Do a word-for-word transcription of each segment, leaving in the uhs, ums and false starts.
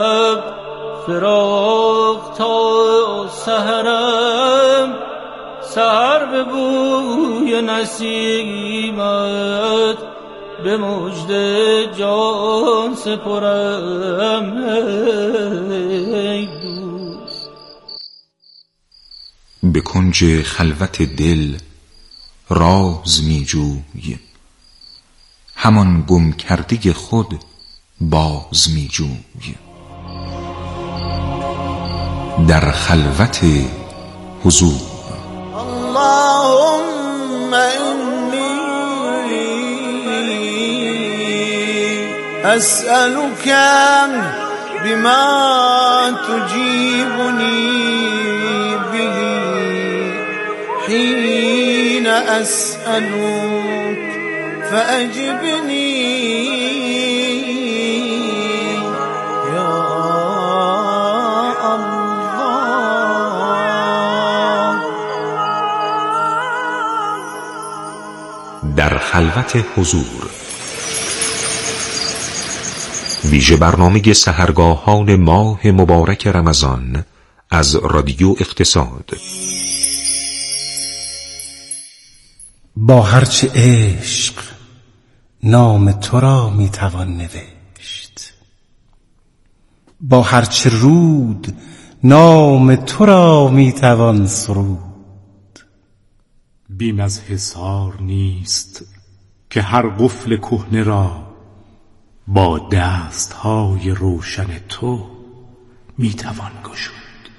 فراق تا سحرم، سحر به بوی نسیمت به مژد جان سپرم ای دوست. به کنج خلوت دل راز می جوی، همان گم کردگی خود باز می جوی. در خلوت حضور اللهم انی اسألك بما تجیبنی به حین اسألك فأجبنی در خلوت حضور. ویژه برنامه سحرگاهان ماه مبارک رمضان از رادیو اقتصاد. با هرچه عشق نام تو را میتوان نوشت، با هرچه رود نام تو را میتوان سرود. بیم از حصار نیست که هر قفل کهنه را با دستهای روشن تو میتوان گشود.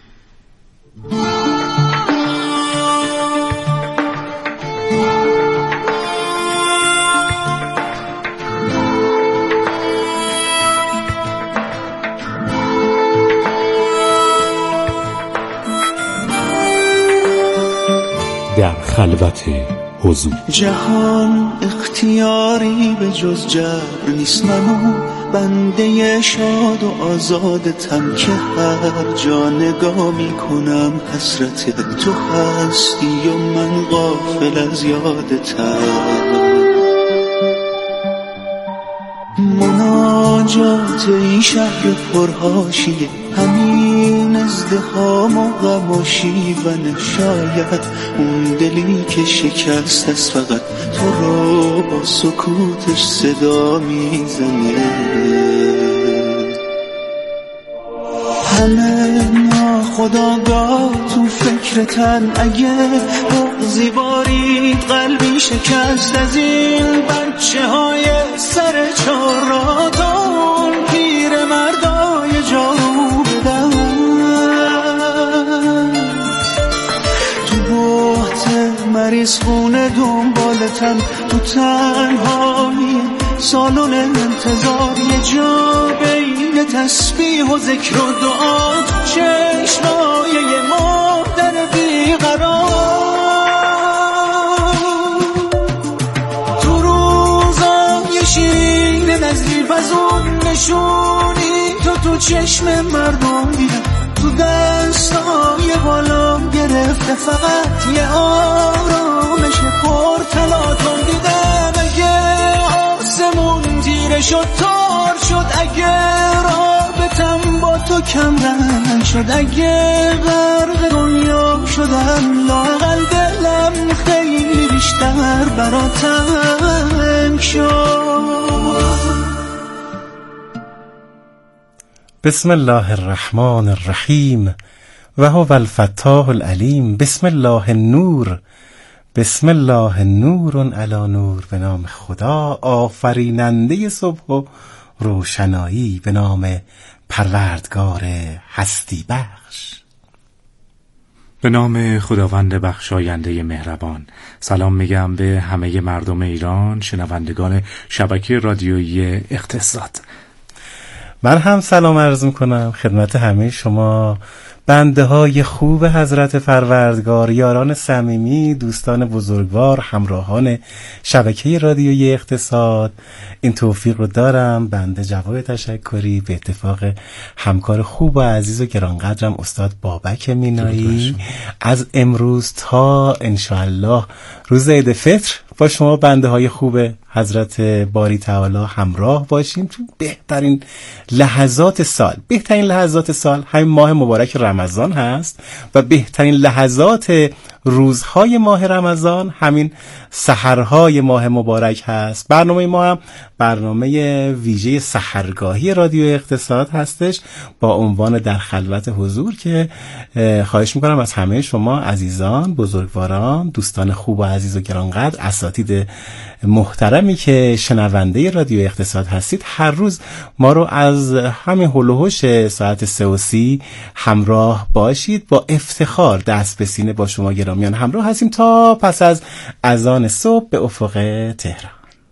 در خلوت حضور. جهان اختیاری به جز جبر نیست، منو بنده شاد و آزادتم که هر جا نگاه میکنم حسرت تو هستی و من غافل از یادتم. مناجات این شهر پرهاشیه، همین ازدحام و غم و شیون، شاید اون دلی که شکست است فقط تو رو با سکوتش صدا میزنه. همه ناخودآگاه تو فکر تن، اگه بغضی بارید قلبی شکست از این بچه های سر چهارراه، پیر مردای جارو بدن تو بحت مریض خونه دنبالتن، تو تنهایی سالن انتظار، یه جا بین تسبیح و ذکر و دعا، تو چشمای یه مادر بیقرار، تو روزای شین نظیف از اون نشونی تو تو چشم مردم دیدم، تو دستای بالا گرفته فقط یه آرامش پر تلاطم دیدم. اگه آسمون تیره شد تار شد، اگه رابطم با تو کم رنگ شد، اگه غرق دنیا شدم لااقل دلم خیلی بیشتر براتم شد. بسم الله الرحمن الرحیم و هو الفتاح العلیم. بسم الله النور، بسم الله نور علی نور. به نام خدا آفریننده صبح و روشنایی، به نام پروردگار هستی بخش. به نام خداوند بخشاینده مهربان. سلام میگم به همه مردم ایران، شنوندگان شبکه رادیویی اقتصاد. من هم سلام عرض میکنم خدمت همه شما بنده های خوب حضرت پروردگار، یاران صمیمی، دوستان بزرگوار، همراهان شبکه رادیویی اقتصاد. این توفیق رو دارم بنده جواد تشکری به اتفاق همکار خوب و عزیز و گرانقدرم استاد بابک مینایی از امروز تا انشاءالله روز عید فطر با شما بنده های خوب حضرت باری تعالی همراه باشیم تو بهترین لحظات سال. بهترین لحظات سال همین ماه مبارک رمضان هست و بهترین لحظات روزهای ماه رمضان همین سحرهای ماه مبارک هست. برنامه ما هم برنامه ویژه سحرگاهی رادیو اقتصاد هستش با عنوان در خلوت حضور که خواهش میکنم از همه شما عزیزان، بزرگواران، دوستان خوب و عزیز و گرانقدر، اساتید محترمی که شنونده رادیو اقتصاد هستید، هر روز ما رو از همین هول و هوش ساعت سه و سی همراه باشید. با افتخار دست به سینه با شما گرامیان همراه هستیم تا پس از اذان صبح به افق تهران.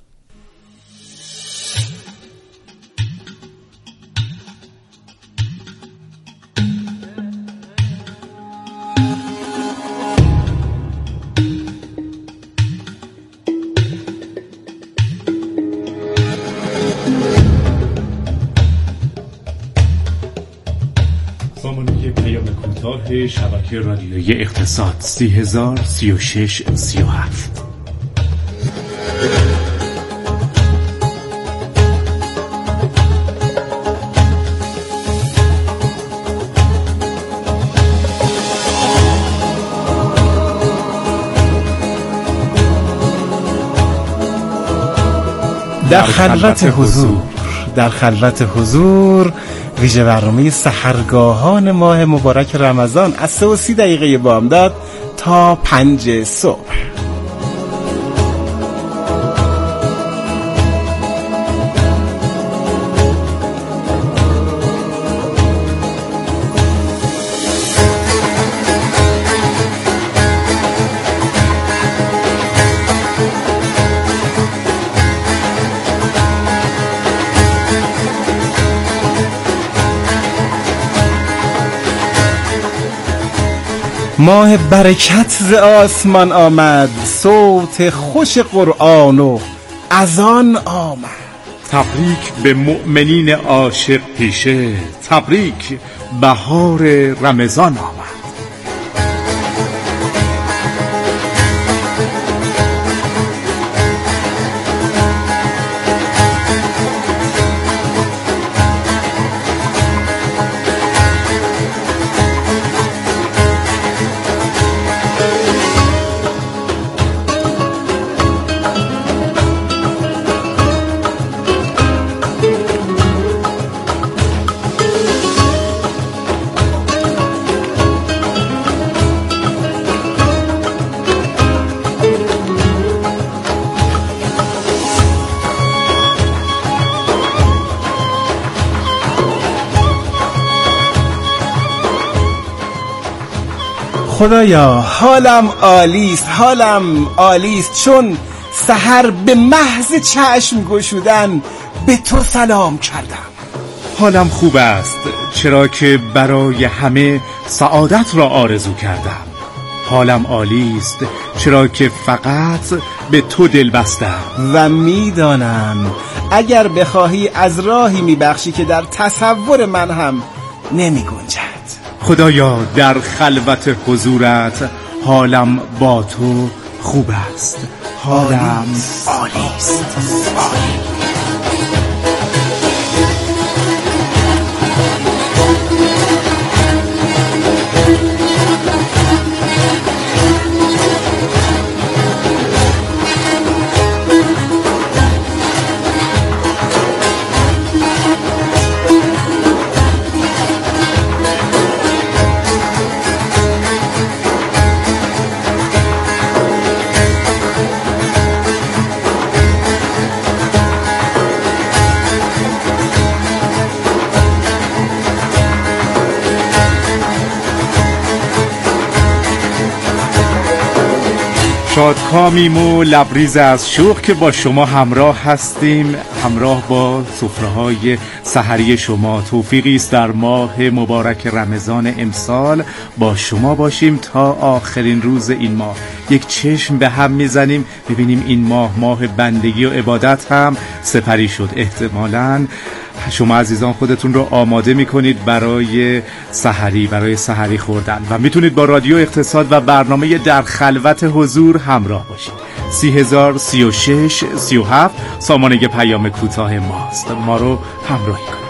شبکه رادیویی اقتصاد سی هزار سی و شش سی و هفت. در خلوت حضور در خلوت حضور ویژه برنامه سحرگاهان ماه مبارک رمضان از سه و سی دقیقه بامداد تا پنج صبح. ماه برکت ز آسمان آمد، صوت خوش قرآن و اذان آمد. تبریک به مؤمنین عاشق پیشه، تبریک بهار رمضان آمد. خدایا حالم عالیست، حالم عالیست، چون سحر به محض چشم گشودن به تو سلام کردم. حالم خوب است چرا که برای همه سعادت را آرزو کردم. حالم عالیست چرا که فقط به تو دل بستم و میدانم اگر بخواهی از راهی میبخشی که در تصور من هم نمی گنجد. خدایا در خلوت حضورت حالم با تو خوب است، حالم عالیست. عالی. شادکامیم و لبریز از شوق که با شما همراه هستیم، همراه با سفره‌های سحری شما. توفیقی است در ماه مبارک رمضان امسال با شما باشیم تا آخرین روز این ماه. یک چشم به هم میزنیم ببینیم این ماه ماه بندگی و عبادت هم سپری شد. احتمالاً شما عزیزان خودتون رو آماده میکنید برای سحری برای سحری خوردن و میتونید با رادیو اقتصاد و برنامه در خلوت حضور همراه باشید. سی هزار سی و شش سی و هفت سامانه پیام کوتاه ماست. ما رو همراهی کنید.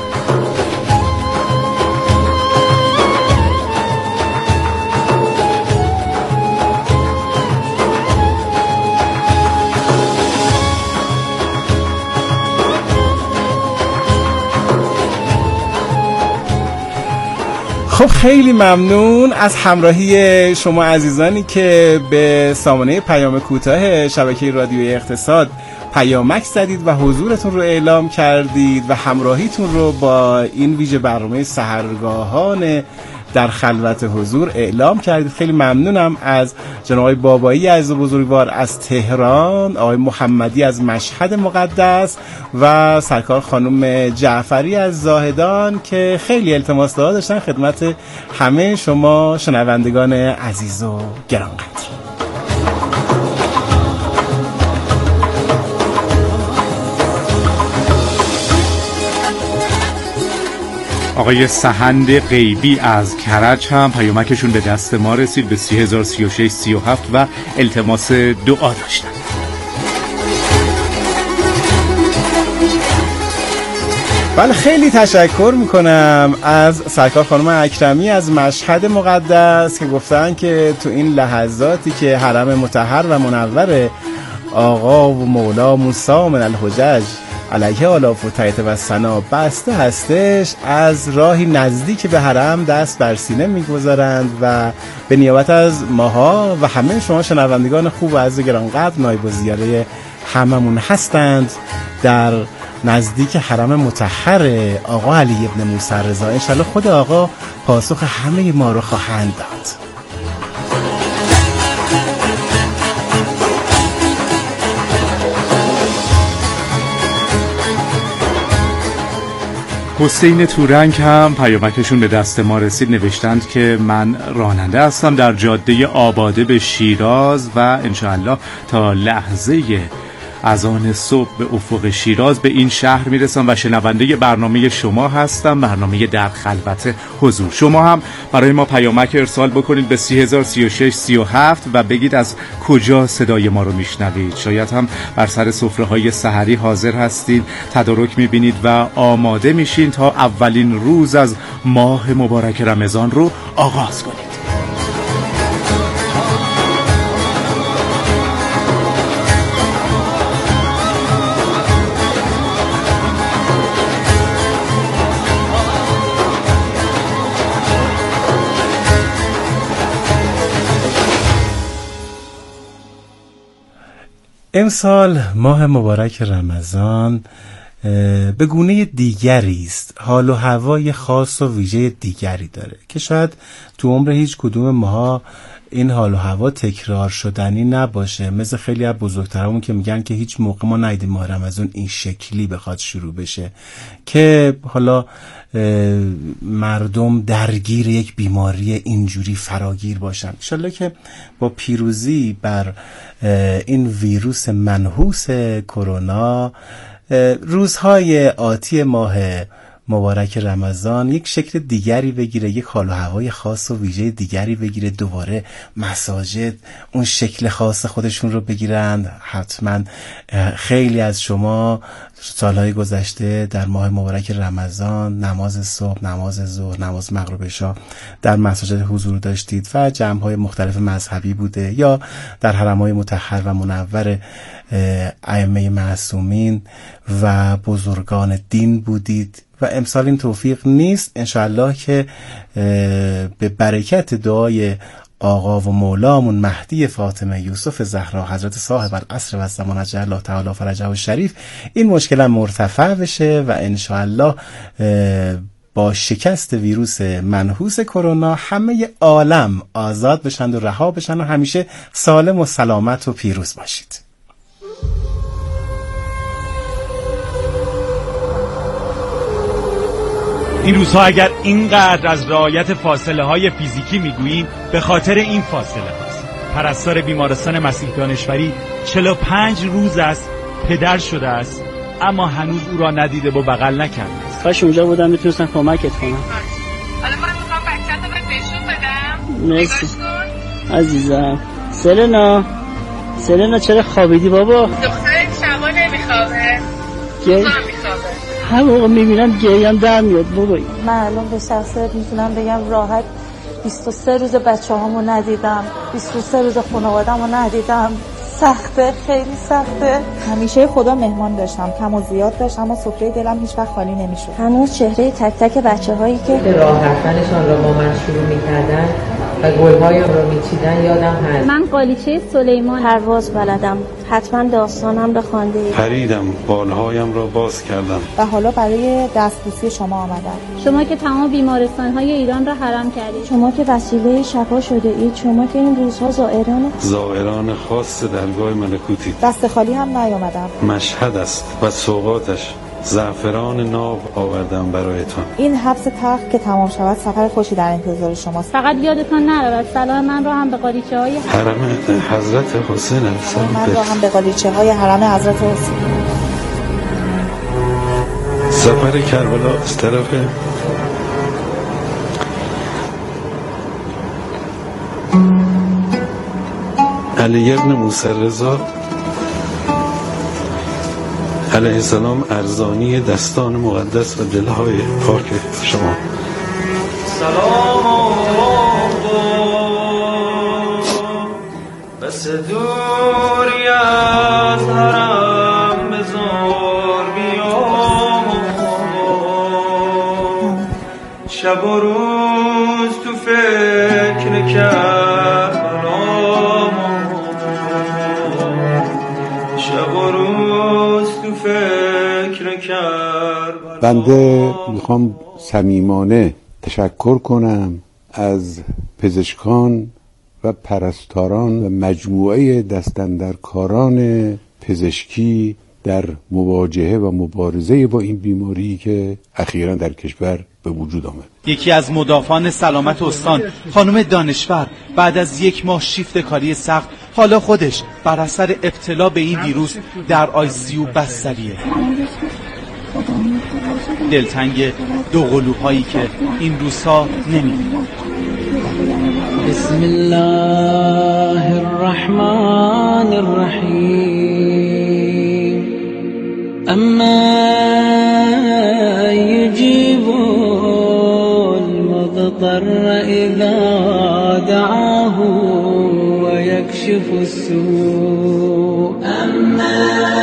خب خیلی ممنون از همراهی شما عزیزانی که به سامانه پیام کوتاه شبکه رادیوی اقتصاد پیامک زدید و حضورتون رو اعلام کردید و همراهیتون رو با این ویژه برنامه سحرگاهان در خلوت حضور اعلام کردید. خیلی ممنونم از جناب آقای بابایی عزیز و بزرگوار از تهران، آقای محمدی از مشهد مقدس و سرکار خانم جعفری از زاهدان که خیلی التماس داشتن خدمت همه شما شنوندگان عزیز و گرانقدر. آقای سهند غیبی از کرج هم پیامکشون به دست ما رسید به سی هزار سی و شش سی و هفت و التماس دعا داشتن. بله خیلی تشکر میکنم از سرکار خانم اکرمی از مشهد مقدس که گفتن که تو این لحظاتی که حرم مطهر و منور آقا و مولا موسی من الحجج علیه آلاف و تایت و ثنا بسته هستش، از راهی نزدیک به حرم دست بر سینه میگذارند و به نیابت از ماها و همه شما شنوندگان خوب و عزیز گرانقدر نایب الزیاره هممون هستند در نزدیک حرم مطهر آقا علی ابن موسی رضا. انشالله خود آقا پاسخ همه ما رو خواهند داد. حسین تورنگ هم پیامکشون به دست ما رسید. نوشتند که من راننده هستم در جاده آباده به شیراز و انشاءالله تا لحظه از آن صبح به افق شیراز به این شهر میرسم و شنونده برنامه شما هستم، برنامه در خلوت حضور. شما هم برای ما پیامک ارسال بکنید به سی هزار سی و شش سی و هفت و بگید از کجا صدای ما رو میشنوید. شاید هم بر سر سفره‌های سحری حاضر هستید، تدارک میبینید و آماده میشین تا اولین روز از ماه مبارک رمضان رو آغاز کنید. امسال ماه مبارک رمضان به گونه دیگری است، حال و هوای خاص و ویژه دیگری داره که شاید تو عمر هیچ کدوم ماها این حال و هوا تکرار شدنی نباشه، مثل خیلی از بزرگترامون که میگن که هیچ موقع ما ندیدیم ماه رمضان این شکلی بخواد شروع بشه که حالا مردم درگیر یک بیماری اینجوری فراگیر باشن. انشالله که با پیروزی بر این ویروس منحوس کرونا روزهای آتی ماه مبارک رمضان یک شکل دیگری بگیره، یک حال و هوای خاص و ویژه دیگری بگیره، دوباره مساجد اون شکل خاص خودشون رو بگیرن. حتما خیلی از شما سالهای گذشته در ماه مبارک رمضان نماز صبح، نماز ظهر، نماز مغرب عشا در مساجد حضور داشتید و جمع‌های مختلف مذهبی بوده یا در حرم‌های مطهر و منور ائمه معصومین و بزرگان دین بودید و امسال این توفیق نیست. انشاءالله که به برکت دعای آقا و مولامون مهدی فاطمه یوسف زهرا حضرت صاحب العصر و الزمان عجل الله تعالی فرجه الشریف این مشکل مرتفع بشه و انشاءالله با شکست ویروس منحوس کرونا همه عالم آزاد بشن و رها بشن و همیشه سالم و سلامت و پیروز باشید. این روزها اگر اینقدر از رعایت فاصله های فیزیکی میگوییم به خاطر این فاصله هست. پرستار بیمارستان مسیح دانشوری چهل و پنج روز است پدر شده است اما هنوز او را ندیده و بغل نکرده است. کاش اونجا بودم میتونستم کمکت کنم. حالا من میخوام بچه‌تو بهت نشون بدم. مرسی عزیزم. سلنا سلنا چرا خوابیدی بابا؟ دخترت شبا نمیخوابه. گه... روزا میخوابه. هر موقع میبینم گریم در میاد بابایی. من الان به شخصیت میتونم بگم راحت بیست و سه روز بچه هامو ندیدم، بیست و سه روز خانواده‌مو ندیدم. سخته، خیلی سخته. همیشه خدا مهمان داشتم، کم و زیاد داشتم و سفره دلم هیچ وقت خالی نمیشد. هنوز چهره تک تک بچه‌هایی که راه رفتنشان را با من شروع می‌کردن و گل‌هایم را می‌چیدن یادم هست. من قالیچه سلیمان پرواز بلدم، حتما داستانم رو خواندید. پریدم، بالهایم را باز کردم و حالا برای دستبوسی شما آمدم. شما که تمام بیمارستان‌های ایران را حرم کردید، شما که وسیله شفا شده اید، شما که این روزها زائران زائران خاص درگاه ملکوتی. دست خالی هم نیامدم. مشهد است و سوغاتش زعفران ناب آوردم برایتان. این حبس تخت که تمام شود سفر خوشی در انتظار شماست. فقط یادتان نرود سلام من را هم به قالیچه های حرم حضرت حسین السلام من را هم به قالیچه های حرم حضرت حسین. سفر کربلا از طرف علی ابن موسی رضا علیه السلام ارزانی دستان مقدس و دلهای پاک شما. سلام بس دوری از حرم بزار بیام شب و روز تو فکر کربلام شب و روز تو فکر کربلام. بنده میخوام صمیمانه تشکر کنم از پزشکان و پرستاران و مجموعه دستاندرکاران پزشکی در مواجهه و مبارزه با این بیماری که اخیراً در کشور به وجود آمد. یکی از مدافعان سلامت استان، خانم دانشور، بعد از یک ماه شیفت کاری سخت، حالا خودش بر اثر ابتلا به این ویروس در آی سی یو بستریه. دلتنگ دو قلوب‌هایی که این روزها نمی‌بینند. بسم الله الرحمن الرحیم. اما یجیب المضطر اذا دعاه و یکشف السوء. اما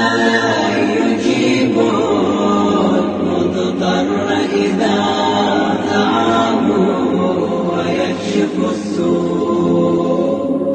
یجیب المضطر اذا دعاه و یکشف السوء.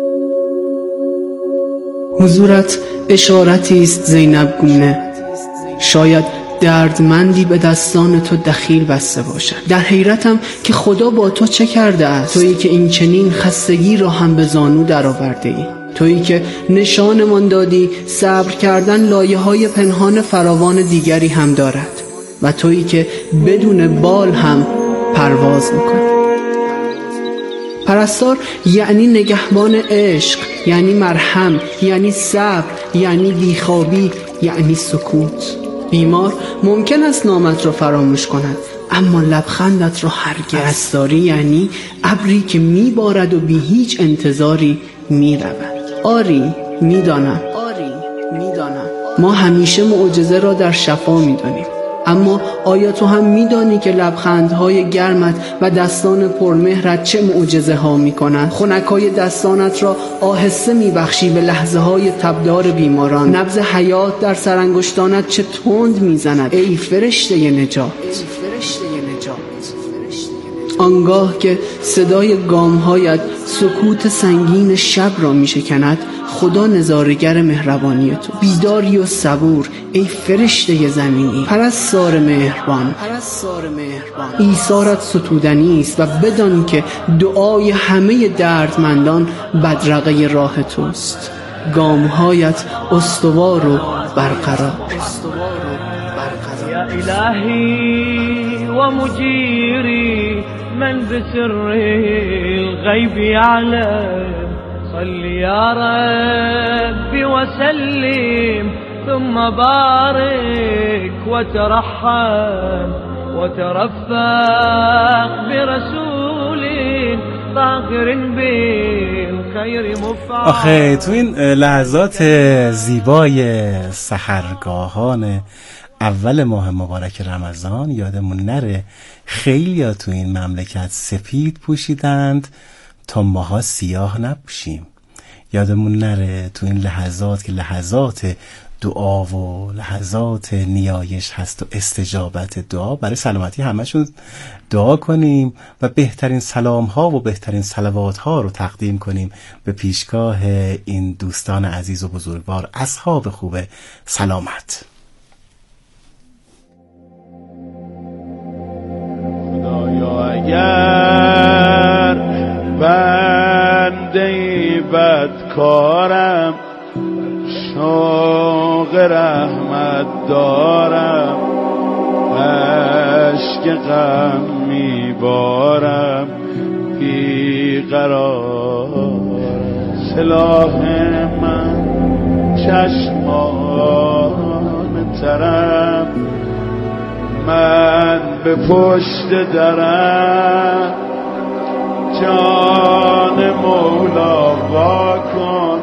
حضورت اشارتی است زینب گونه، شاید دردمندی به دستان تو دخیل بسته باشد. در حیرتم که خدا با تو چه کرده است، تویی که این چنین خستگی را هم به زانو در آورده ای، تویی که نشانمان دادی صبر کردن لایه های پنهان فراوان دیگری هم دارد و تویی که بدون بال هم پرواز میکنی. پرستار یعنی نگهبان عشق، یعنی مرهم، یعنی صبر، یعنی بیخوابی، یعنی سکوت. بیمار ممکن است نامت را فراموش کند، اما لبخندت را هرگز. پرستاری یعنی ابری که میبارد و بی هیچ انتظاری میرود. آری میدانم، آری میدانم ما همیشه معجزه را در شفا میدانیم، اما آیا تو هم میدانی که لبخندهای گرمت و دستان پرمهرت چه معجزه ها میکنند؟ خنکای دستانت را آهسته میبخشی به لحظه های تبدار بیماران. نبض حیات در سرانگشتانت چه تند میزند ای فرشته نجات. آنگاه که صدای گامهایت سکوت سنگین شب را میشکند، خدا نظارگر مهربانی تو. بیداری و صبور ای فرشته زمینی، پرستار مهربان. ایثارت ستودنی است و بدان که دعای همه دردمندان بدرقه راه توست. گامهایت استوار و برقرار. یا الهی و مجیری من بسر الغیب یعلم، صل یا ربی وسلم ثم بارك وترحم وترفق برسول طاهر بالخير بالخير مفعل. آخه تو این لحظات زیبای سحرگاهان اول ماه مبارک رمضان یادمون نره خیلی یا تو این مملکت سپید پوشیدند تا ماها سیاه نپوشیم. یادمون نره تو این لحظات که لحظات دعا و لحظات نیایش هست و استجابت دعا، برای سلامتی همشون دعا کنیم و بهترین سلام ها و بهترین صلوات ها رو تقدیم کنیم به پیشگاه این دوستان عزیز و بزرگوار، اصحاب خوب سلامت. خدایا اگر بنده بدکارم شوق رحمت دارم، اشک غم میبارم بیقرارم، سلاح من چشمان ترم، من به پشت درم، جان مولا وا کن،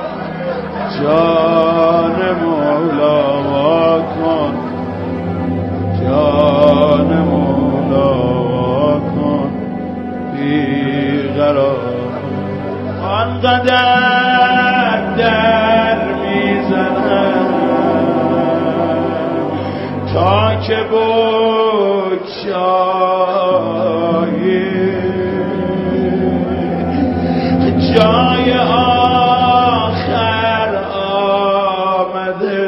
جان مولا وا کن، جان مولا وا کن بیقرار. آنقدر در میزنم تا که بگشایی جای آخر آمده،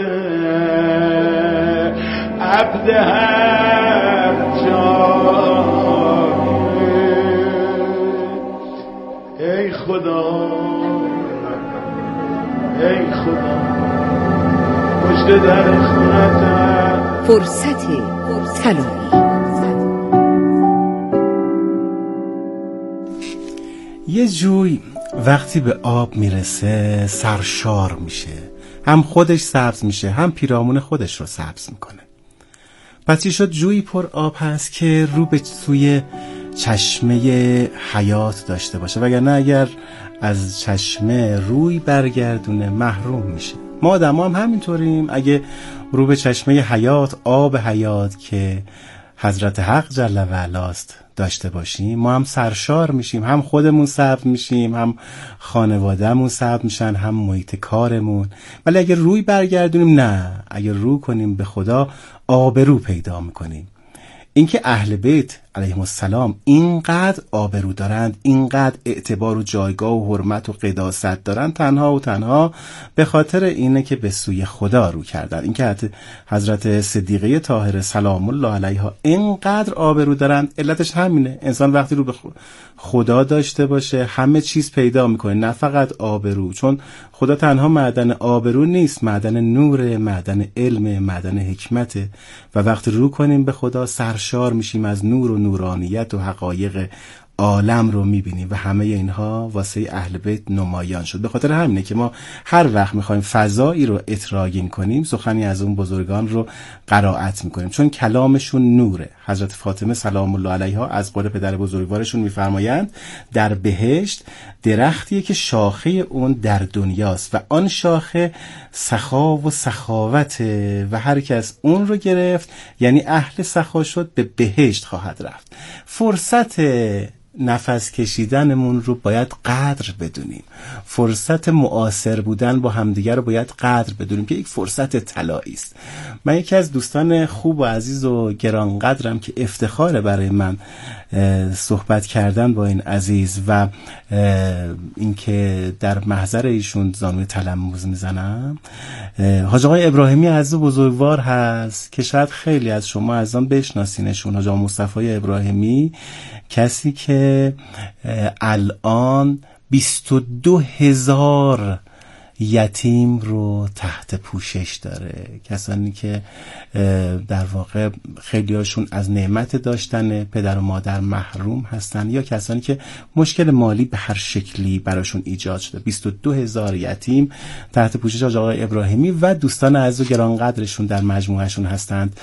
عبد هر جایی. ای خدا ای خدا پشت در خونتم فرصت طلایی. یه جوی وقتی به آب میرسه سرشار میشه، هم خودش سبز میشه هم پیرامون خودش رو سبز میکنه. پس چی شد؟ جویی پر آب هست که رو به سوی چشمه حیات داشته باشه، وگرنه اگر از چشمه روی برگردونه محروم میشه. ما آدم هم همینطوریم، اگه رو به چشمه حیات، آب حیات که حضرت حق جل و علاست داشته باشیم، ما هم سرشار میشیم، هم خودمون سبز میشیم، هم خانوادهمون سبز میشن، هم محیط کارمون. ولی اگه روی برگردونیم، نه، اگه رو کنیم به خدا، آبرو پیدا میکنیم. اینکه اهل بیت علیهم السلام اینقدر آبرو دارند، اینقدر اعتبار و جایگاه و حرمت و قداست دارند، تنها و تنها به خاطر اینه که به سوی خدا رو کردن. اینکه حضرت صدیقه طاهره سلام الله علیها اینقدر آبرو دارند، علتش همینه. انسان وقتی رو به خدا داشته باشه همه چیز پیدا میکنه، نه فقط آبرو، چون خدا تنها معدن آبرو نیست، معدن نور، معدن علم، معدن حکمت. و وقتی رو کنیم به خدا سرشار میشیم از نور و نورانیت و حقایق عالم رو میبینیم و همه اینها واسه اهل بیت نمایان شد. به خاطر همینه که ما هر وقت میخوایم فضایی رو اطراگین کنیم سخنی از اون بزرگان رو قرائت میکنیم، چون کلامشون نوره. حضرت فاطمه سلام الله علیها از قول پدر بزرگوارشون میفرمایند در بهشت درختیه که شاخه اون در دنیاست و آن شاخه سخا و سخاوته و هر کس اون رو گرفت یعنی اهل سخا شد، به بهشت خواهد رفت. فرصت نفس کشیدنمون رو باید قدر بدونیم، فرصت معاصر بودن با همدیگر رو باید قدر بدونیم که یک فرصت طلایی است. من یکی از دوستان خوب و عزیز و گرانقدرم که افتخاره برای من صحبت کردن با این عزیز و اینکه در محضر ایشون زانوی تلموز میزنم، حاج آقای ابراهیمی عزیز و بزرگوار هست که شاید خیلی از شما از آن بشناسینشون. حاج آقا مصطفی ابراهیمی، کسی که الان بیست و دو هزار یتیم رو تحت پوشش داره، کسانی که در واقع خیلی هاشون از نعمت داشتن پدر و مادر محروم هستن یا کسانی که مشکل مالی به هر شکلی براشون ایجاد شده. بیست و دو هزار یتیم تحت پوشش حاج آقای ابراهیمی و دوستان عزیز و گرانقدرشون در مجموعهشون هستند.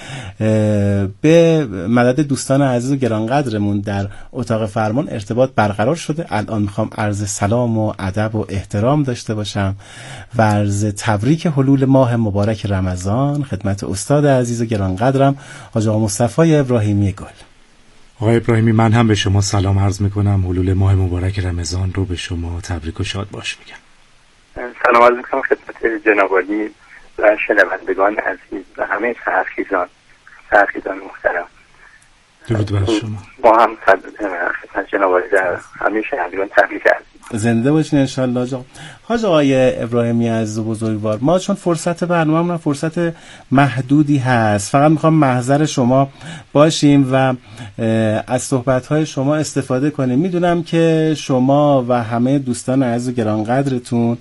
به مدد دوستان عزیز و گرانقدرمون در اتاق فرمان ارتباط برقرار شده. الان میخوام عرض سلام و ادب و احترام داشته باشم و عرض تبریک حلول ماه مبارک رمضان خدمت استاد عزیز و گرانقدرم حاج آقا مصطفی ابراهیمی گل. آقای ابراهیمی، من هم به شما سلام عرض میکنم. حلول ماه مبارک رمضان رو به شما تبریک و شاد باش میگم. سلام عرض میکنم خدمت جناب عالی و شنوندگان عزیز و همه سحرخیزان سحرخیزان محترم. درود بر شما. ما هم خدمت جناب عالی در همه شنوندگان تبریک عرض. زنده باشین انشالله. جا حاج آقای ابراهیمی عزیز و بزرگوار، ما چون فرصت برنامه فرصت محدودی هست، فقط میخوام محضر شما باشیم و از صحبت‌های شما استفاده کنیم. میدونم که شما و همه دوستان عزیز و گرانقدرتون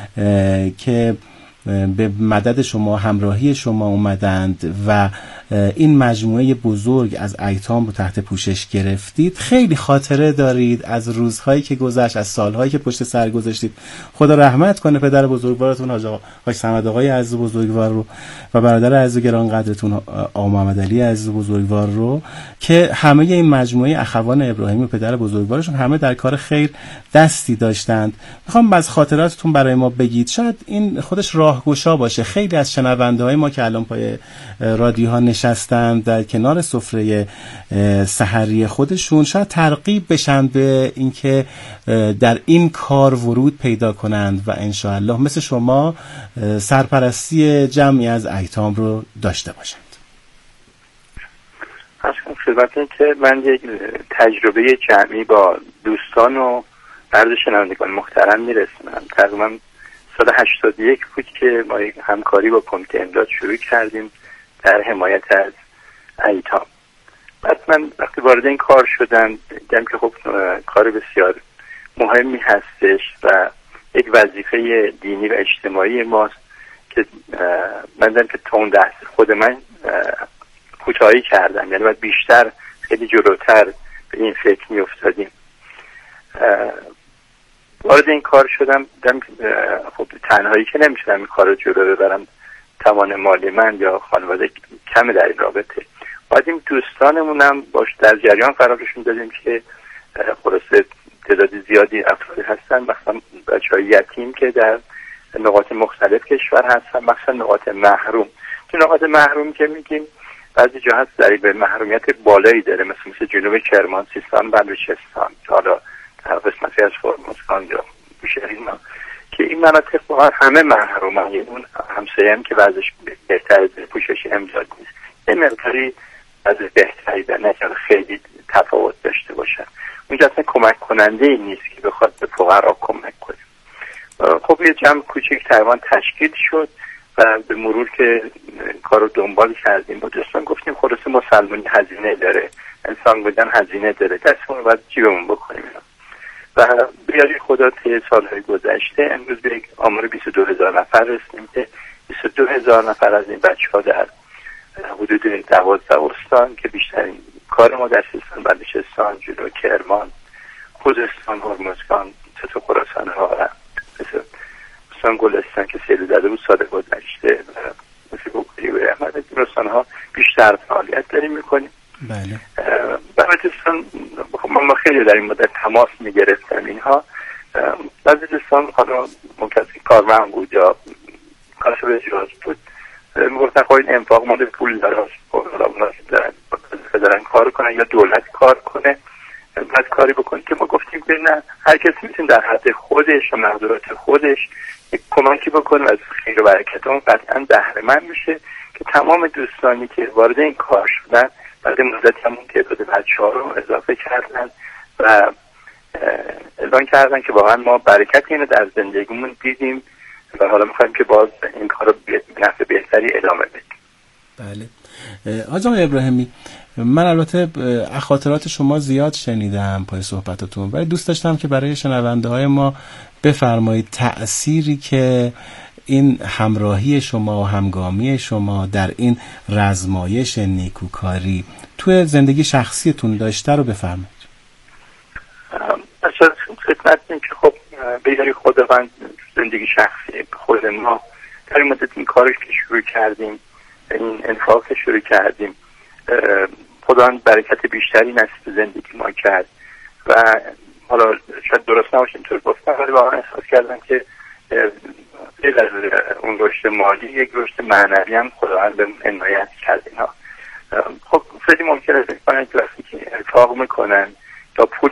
که به مدد شما همراهی شما اومدند و این مجموعه بزرگ از ایتام رو تحت پوشش گرفتید، خیلی خاطره دارید از روزهایی که گذشت، از سالهایی که پشت سر گذاشتید. خدا رحمت کنه پدر بزرگوارتون حاج آقا حاج صمد آقای عزیز بزرگوار رو و برادر عزیز گرانقدرتون آقا محمد علی عزیز بزرگوار رو که همه این مجموعه اخوان ابراهیمی و پدر بزرگوارشون همه در کار خیر دستی داشتند. میخوام از خاطراتتون برای ما بگید، شاید این خودش راهگشا باشه. خیلی از شنونده‌های ما که الان پای رادیوها نشستن در کنار سفره سحری خودشون شاید ترغیب بشن به اینکه در این کار ورود پیدا کنند و انشاءالله مثل شما سرپرستی جمعی از ایتام رو داشته باشند. اصلا خدمتتون که من یک تجربه جمعی با دوستان و عرض شنوندگان محترم میرسونم. تقریبا سال هشتاد و یک بود که ما یک همکاری با کمیته امداد شروع کردیم در حمایت از ایتام. بعد من وقتی وارد این کار شدم دیدم که خب کار بسیار مهمی هستش و یک وظیفه دینی و اجتماعی ماست که من دیدم که تا اون دست خود من کوتاهی کردم، یعنی باید بیشتر خیلی جلوتر به این فکر می افتادیم. وارد این کار شدم دیدم خب تنهایی که نمیشدم این کار رو جلو ببرم، توان مالی من یا خانواده کم در این رابطه. باید این دوستانمون هم باش در جریان قرارشون دادیم که خلاصه تعداد زیادی افرادی هستن، مثلا بچه‌های یتیم که در نقاط مختلف کشور هستن، مثلا نقاط محروم. تو نقاط محروم که میگیم بعضی جا هست در به محرومیت بالایی داره، مثل مثل جنوب کرمان، سیستان، بلوچستان، حالا در قسمتی از فرماسکان یا بوشهر ما که این مناطق واقعا همه محرومن. یه اون همسایه هم که وضعش بهتر پوشش امداد نیست، یه مقداری وضع بهتری در نکرد خیلی تفاوت داشته باشن. اونجا اصلا کمک کننده ای نیست که بخواد به فقرا کمک کنه. خب یه جمع کوچیک تقریبا تشکیل شد و به مرور که کار رو دنبال کردیم با دوستان گفتیم خلاصه مسلمانی هزینه داره، انسان بودن هزینه داره، دستمون رو باید جیبمون بکنیم و بیاری خدا طی سالهای گذشته امروز به یک آمار بیست و دو هزار نفر رسیدیم که بیست و دو هزار نفر از این بچه ها در حدود دوازده استان که بیشترین کار ما در سیستان، بلوچستان، جنوب کرمان، خوزستان، هرمزگان، سطح خراسان ها و استان گلستان که سیل زده بود سال گذشته و مثل بوکری و احمد این استان ها بیشتر فعالیت داریم میکنیم. بله. بلوچستان ما خیلی در این مدت تماس میگرفتم اینها. بعضی دوستان حالا ممکن کارمند بود یا کاسب اجراز بود میگفتن خب این انفاق مال پول داره، حالا اونا دارن کار کنن یا دولت کار کنه بعد کاری بکنه که ما گفتیم که نه، هر کسی میتونه در حد خودش و مقدرات خودش یک کمکی بکنه از خیر و برکت اون قطعا بهره مند میشه که تمام دوستانی که وارد این کار شدن بعد مدتی همون تعداد بچه‌ها رو اضافه کردن و اعلان کردن که واقعا ما برکت اینو در زندگیمون دیدیم و حالا میخوایم که باز این کار رو به نحو بهتری ادامه بدیم. بله. حاج آقای ابراهیمی، من البته خاطرات شما زیاد شنیدم پای صحبتاتون، ولی دوست داشتم که برای شنونده های ما بفرمایید تأثیری که این همراهی شما و همگامی شما در این رزمایش نیکوکاری توی زندگی شخصیتون داشته رو بفرمایید. اصلا خدمت این که خب بیداری خداوند زندگی شخصی خود ما در این مدت این کارش که شروع کردیم، این انفاق که شروع کردیم، خداوند برکت بیشتری نصیب زندگی ما کرد و حالا شاید درست نباشه اینطور گفتم، ولی واقعا احساس کردم که غیر از اون رشد مالی یک رشد معنوی هم خداوند به عنایت کرد. اینا خب خیلی ممکنه فکر کنن که وقتی که انفاق میکنن یا پول